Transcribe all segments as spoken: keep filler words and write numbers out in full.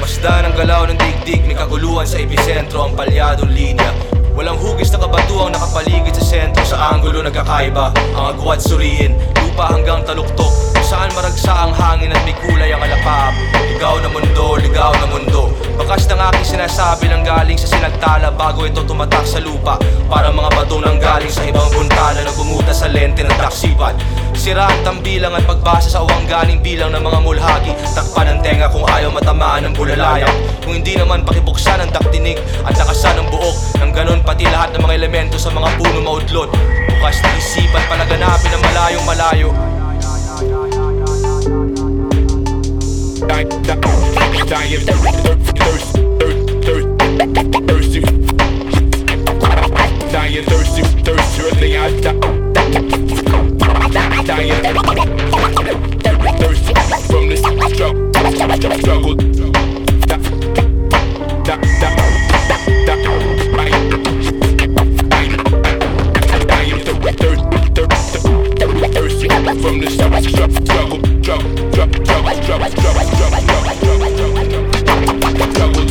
Masdan ang galaw ng digdig, may kaguluhan sa episentro, ang palyadong linya. Walang hugis na kabatuang nakapaligid sa sentro, sa anggulo nagkakaiba ang agwat suriin, lupa hanggang taluktok, kung saan maragsa ang hangin at may kulay ang alapap. Ligaw na mundo, ligaw na mundo, bakas ng aking sinasabi lang galing sa sinagtala bago ito tumatak sa lupa. Para mga bato nang galing sa ibang buntana na bumuta sa lente ng taksipan. Sira ang tambilang at pagbasa sa uwang galing bilang ng mga mulhagi. Takpan ang tenga kung ayaw matamaan ng bulalayak. Kung hindi naman pakibuksan ang daktinig at lakasan ng buok, nang ganon pati lahat ng mga elemento sa mga puno maudlot. Bukas na isipan panaganapin ang malayong malayo. Dying thirsty, dying thirsty, thirsty, really I die. Dying thirsty from this struggle, struggle. From this struggle, struggle, struggle, struggle, struggle, struggle, struggle, struggle.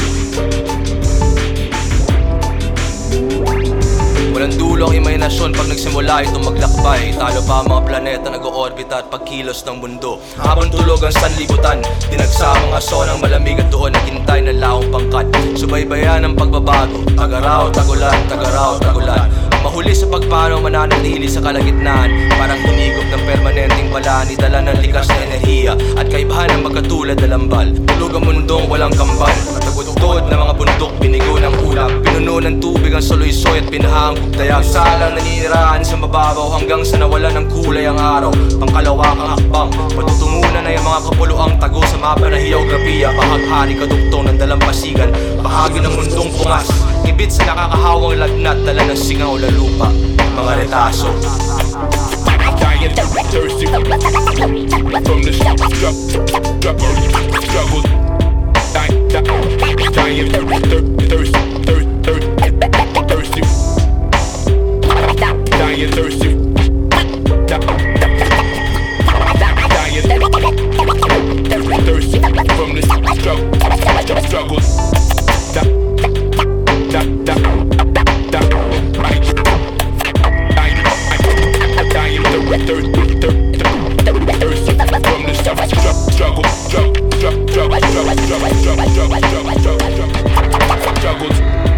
Walang dulo ang imahinasyon pag nagsimula itong maglakbay. Talo pa ang mga planeta nag-oorbita at pagkilos ng mundo. Habang tulog ang sanlibutan, dinagsa ang mga sonang malamig at doon naghintay ng laong pangkat. Subaybayan ang pagbabago, tagaraw, tagulan, tagaraw, tagulan. Mahuli sa pagpanaw, mananatili sa kalagitnaan. Parang hinigop ng permanenteng balani, dala ng likas na enerhiya at kaibahan ng magkatulad na lambal. Tulog ang mundong walang kambal, tagutod ng mga bundok, binigo ng ulap. Pinuno ng tubig ang saloy-soy at pinahang dayag. Salang naniniraan sa mababaw hanggang sa nawalan ng kulay ang araw. Pangkalawakang hakbang, patutungunan na yung mga kapuluang tago sa mapa na geografiya. Bahaghari kadugtong ng dalampasigan, bahagi ng mundong pungas. Ibit sa nakakahawang lagnat, dala ng singaw na lupa, mga retaso. Dying thirsty from the struggle, struggle. Dying thirsty, thirsty, dying thirsty. Dying thirsty from the struggle, struggle. Struggle, struggle, struggle, struggle, struggle, struggle, struggle, struggle, struggle, struggle, struggle.